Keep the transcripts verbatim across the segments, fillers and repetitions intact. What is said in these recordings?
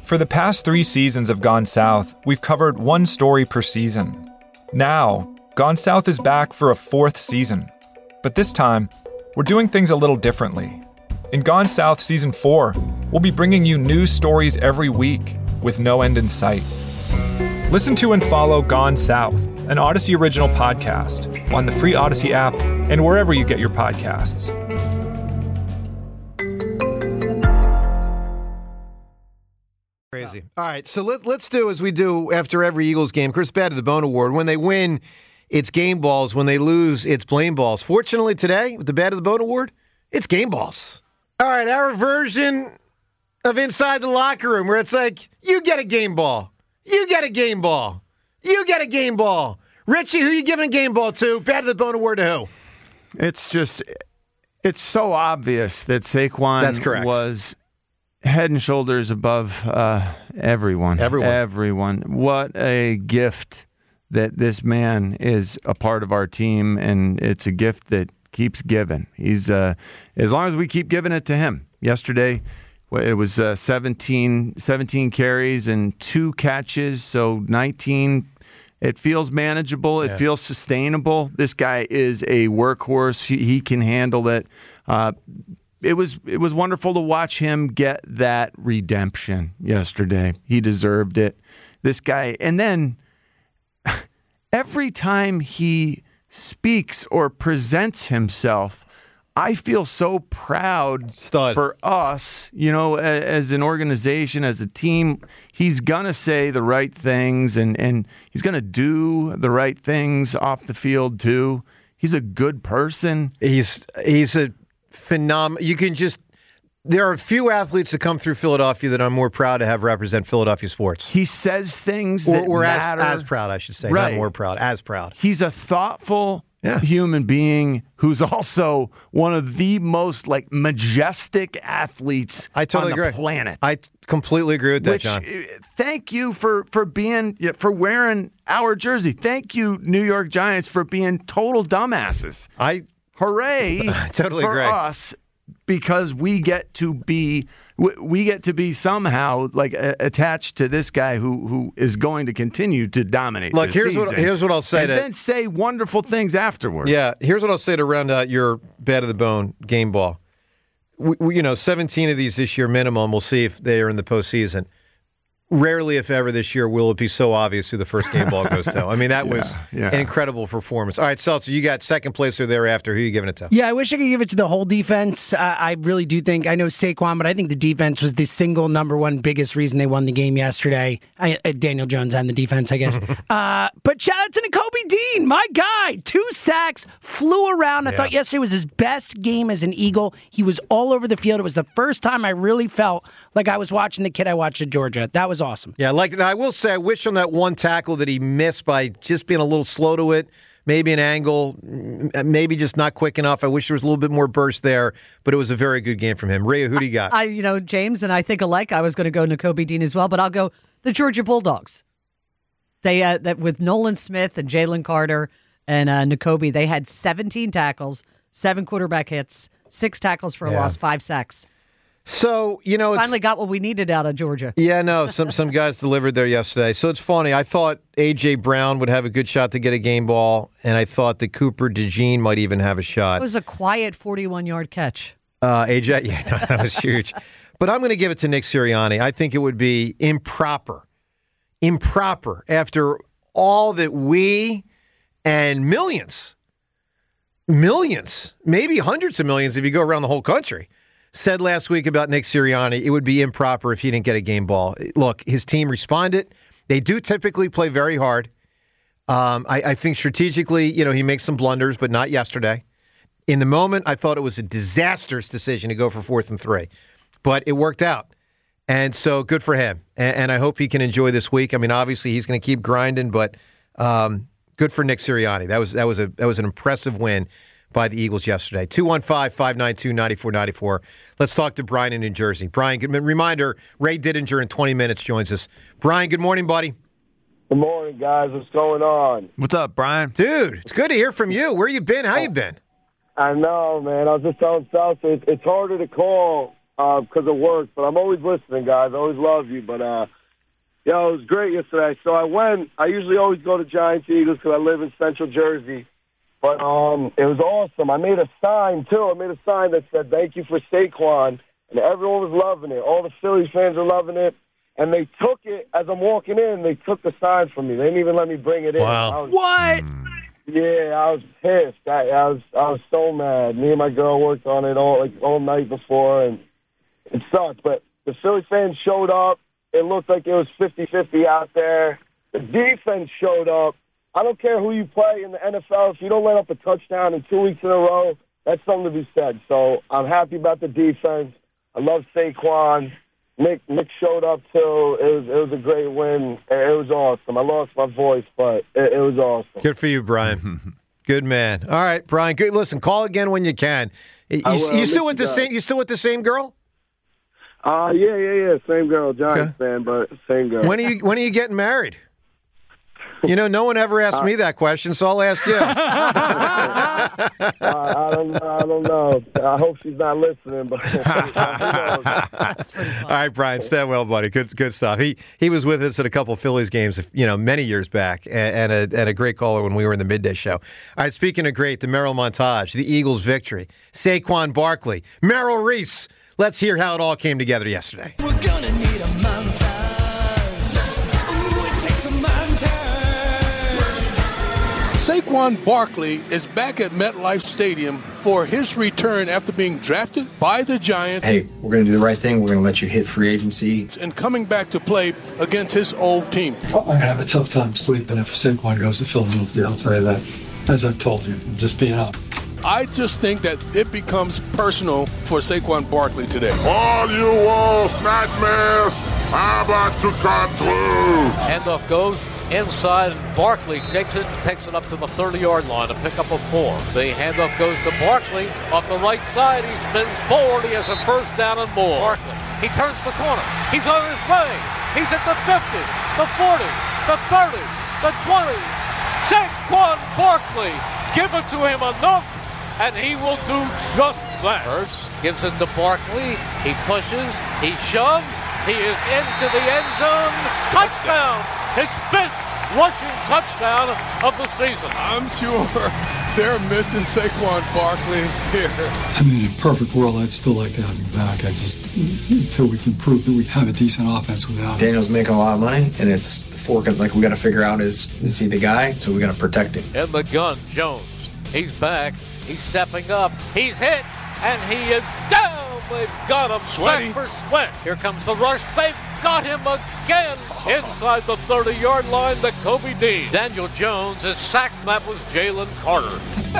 For the past three seasons of Gone South, we've covered one story per season. Now, Gone South is back for a fourth season. But this time, we're doing things a little differently. In Gone South Season four, we'll be bringing you news stories every week with no end in sight. Listen to and follow Gone South, an Odyssey original podcast, on the free Odyssey app and wherever you get your podcasts. Crazy. All right, so let, let's do as we do after every Eagles game. Chris Bad of the Bone Award. When they win, it's game balls. When they lose, it's blame balls. Fortunately today, with the Bad of the Bone Award, it's game balls. All right, our version of Inside the Locker Room, where it's like, you get a game ball. You get a game ball. You get a game ball. Richie, who you giving a game ball to? Bad of the Bone Award to who? It's just, it's so obvious that Saquon That's correct. was head and shoulders above uh, everyone. Everyone. Everyone. What a gift that this man is a part of our team, and it's a gift that keeps giving. He's uh, as long as we keep giving it to him. Yesterday, it was uh, seventeen, seventeen carries and two catches, so nineteen. It feels manageable. It Yeah. feels sustainable. This guy is a workhorse. He, he can handle it. Uh, It was it was wonderful to watch him get that redemption yesterday. He deserved it. This guy, and then every time he speaks or presents himself, I feel so proud Stud. for us, you know, a- as an organization, as a team. He's going to say the right things, and, and he's going to do the right things off the field, too. He's a good person. He's he's a phenomenal. You can just. There are a few athletes that come through Philadelphia that I'm more proud to have represent Philadelphia sports. He says things Or, that or as, matter. as proud, I should say. Right. Not more proud, as proud. He's a thoughtful Yeah. human being who's also one of the most like majestic athletes I totally on the agree. planet. I completely agree with that, Which, John. uh, thank you for for being for wearing our jersey. Thank you, New York Giants, for being total dumbasses. I Hooray! I totally for agree. us, because we get to be we, we get to be somehow like a, attached to this guy who who is going to continue to dominate. Look, this here's what season. here's what I'll say and to then say wonderful things afterwards. Yeah, here's what I'll say to round out your Bad of the Bone game ball. We, we, you know, seventeen of these this year minimum. We'll see if they are in the postseason. Rarely, if ever, this year will it be so obvious who the first game ball goes to. I mean, that was yeah. an incredible performance. All right, Seltzer, you got second place or thereafter. Who are you giving it to? Yeah, I wish I could give it to the whole defense. Uh, I really do think, I know Saquon, but I think the defense was the single number one biggest reason they won the game yesterday. I, uh, Daniel Jones and the defense, I guess. uh, but shout out to Nakobe Dean, my guy. Two sacks, flew around. I Yeah. thought yesterday was his best game as an Eagle. He was all over the field. It was the first time I really felt like I was watching the kid I watched at Georgia. That was awesome. Yeah, like I will say, I wish on that one tackle that he missed by just being a little slow to it, maybe an angle, m- maybe just not quick enough. I wish there was a little bit more burst there, but it was a very good game from him. Rhea, who do you got? I, you know, James and I think alike. I was going to go Nakobe Dean as well, but I'll go the Georgia Bulldogs. They uh, that with Nolan Smith and Jalen Carter and uh, Nakobe, they had seventeen tackles, seven quarterback hits, six tackles for a Yeah. loss, five sacks. So, you know, it's Finally got what we needed out of Georgia. Yeah, no, some some guys delivered there yesterday. So it's funny. I thought A J. Brown would have a good shot to get a game ball, and I thought that Cooper DeJean might even have a It shot. was a quiet forty-one-yard catch. Uh, A J, yeah, no, that was huge. But I'm going to give it to Nick Sirianni. I think it would be improper, improper after all that we and millions, millions, maybe hundreds of millions if you go around the whole country, said last week about Nick Sirianni, it would be improper if he didn't get a game ball. Look, his team responded. They do typically play very hard. Um, I, I think strategically, you know, he makes some blunders, but not yesterday. In the moment, I thought it was a disastrous decision to go for fourth and three, but it worked out. And so good for him. And, and I hope he can enjoy this week. I mean, obviously he's going to keep grinding, but um, good for Nick Sirianni. That was that was a that was an impressive win by the Eagles yesterday. two one five, five nine two, nine four nine four. Let's talk to Brian in New Jersey. Brian, good reminder, Ray Didinger in twenty minutes joins us. Brian, good morning, buddy. Good morning, guys. What's going on? What's up, Brian? Dude, it's good to hear from you. Where you been? How you been? I know, man. I was just telling South, it's, it's harder to call because of work, but I'm always listening, guys. I always love you. But, uh, yo, it was great yesterday. So I went. I usually always go to Giants Eagles because I live in Central Jersey. But um, it was awesome. I made a sign, too. I made a sign that said, thank you for Saquon. And everyone was loving it. All the Phillies fans were loving it. And they took it, as I'm walking in, they took the sign from me. They didn't even let me bring it in. Wow. I was, What? Yeah, I was pissed. I, I was I was so mad. Me and my girl worked on it all like all night before, and it sucked. But the Philly fans showed up. It looked like it was fifty-fifty out there. The defense showed up. I don't care who you play in the N F L. If you don't let up a touchdown in two weeks in a row, that's something to be said. So I'm happy about the defense. I love Saquon. Nick Nick showed up, too. It was, it was a great win. It was awesome. I lost my voice, but it, it was awesome. Good for you, Brian. Good man. All right, Brian. Good. Listen, call again when you can. You, will. you still with the Mister same? You still with the same girl? Uh, yeah, yeah, yeah. Same girl. Giants Okay. fan, but same girl. When are you When are you getting married? You know, no one ever asked me that question, so I'll ask you. uh, I don't know. I don't know. I hope she's not listening, but who knows? That's pretty fun. All right, Brian, stand well, buddy. Good, good stuff. He he was with us at a couple of Phillies games, you know, many years back, and, and a and a great caller when we were in the midday show. All right, speaking of great, the Merrill montage, the Eagles' victory, Saquon Barkley, Merrill Reese. Let's hear how it all came together yesterday. We're gonna need a montage. Ooh, it takes a montage. Saquon Barkley is back at MetLife Stadium for his return after being drafted by the Giants. Hey, we're going to do the right thing. We're going to let you hit free agency. And coming back to play against his old team. I'm going to have a tough time sleeping if Saquon goes to Philadelphia, I'll tell you that. As I've told you, just being honest. I just think that it becomes personal for Saquon Barkley today. All you worst nightmares are about to come true. Handoff goes inside, and Barkley takes it, takes it up to the thirty-yard line to pick up a four. The handoff goes to Barkley off the right side. He spins forward. He has a first down and more. Barkley, he turns the corner. He's on his way. He's at the fifty, the forty, the thirty, the twenty. Saquon Barkley, give it to him enough, and he will do just that. Hurts gives it to Barkley. He pushes. He shoves. He is into the end zone. Touchdown! His fifth rushing touchdown of the season. I'm sure they're missing Saquon Barkley here. I mean, in a perfect world, I'd still like to have him back. I just, until we can prove that we have a decent offense without him. Daniel's making a lot of money, and it's the fork. Like, we got to figure out is, is he the guy? So we got to protect him. In the gun, Jones. He's back. He's stepping up. He's hit, and he is down. They've got him. Sweaty. Sweat for sweat. Here comes the rush. They've got him again inside the thirty-yard line. The Kobe Dean. Daniel Jones is sacked. That was Jalen Carter.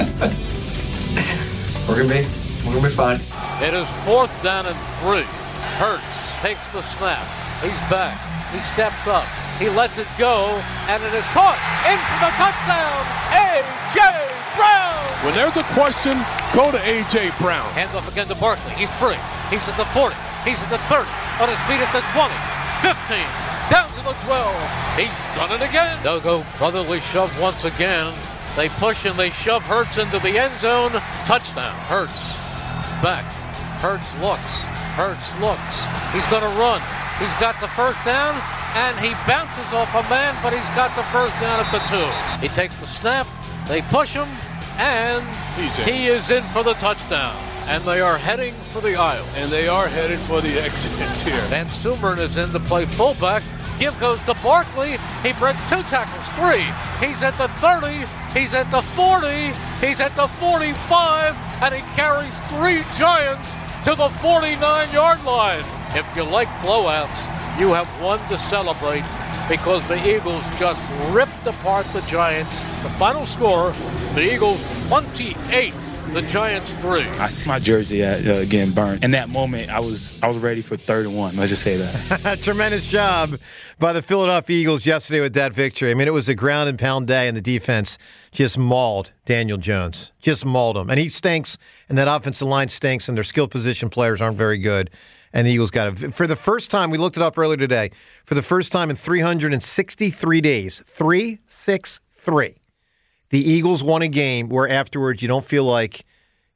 We're gonna be, we're gonna be fine. It is fourth down and three. Hurts takes the snap. He's back. He steps up. He lets it go, and it is caught in for the touchdown. A J. Brown. When there's a question, go to A J. Brown. Handoff again to Barkley. He's free. He's at the forty. He's at the thirty. On his feet at the twenty. fifteen. Down to the twelve. He's done it again. They'll go brotherly shove once again. They push and they shove Hurts into the end zone. Touchdown. Hurts. Back. Hurts looks. Hurts looks. He's going to run. He's got the first down, and he bounces off a man, but he's got the first down at the two. He takes the snap. They push him, and he is in for the touchdown. And they are heading for the aisle. And they are headed for the exits here. Van Sumeren is in to play fullback. Give goes to Barkley. He breaks two tackles, three. He's at the thirty. He's at the forty. He's at the forty-five. And he carries three Giants to the forty-nine-yard line. If you like blowouts, you have one to celebrate because the Eagles just ripped apart the Giants. The final score, the Eagles twenty-eight, the Giants three. I see my jersey at, uh, getting burned. In that moment, I was I was ready for third and one. Let's just say that. Tremendous job by the Philadelphia Eagles yesterday with that victory. I mean, it was a ground and pound day, and the defense just mauled Daniel Jones. Just mauled him. And he stinks, and that offensive line stinks, and their skill position players aren't very good. And the Eagles got it. For the first time, we looked it up earlier today, for the first time in three hundred sixty-three days, three six three, the Eagles won a game where afterwards you don't feel like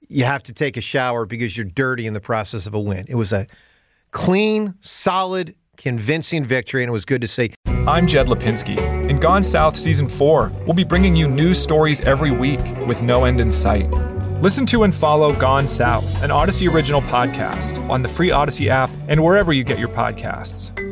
you have to take a shower because you're dirty in the process of a win. It was a clean, solid, convincing victory, and it was good to see. I'm Jed Lipinski. In Gone South Season four, we'll be bringing you news stories every week with no end in sight. Listen to and follow Gone South, an Odyssey original podcast, on the free Odyssey app and wherever you get your podcasts.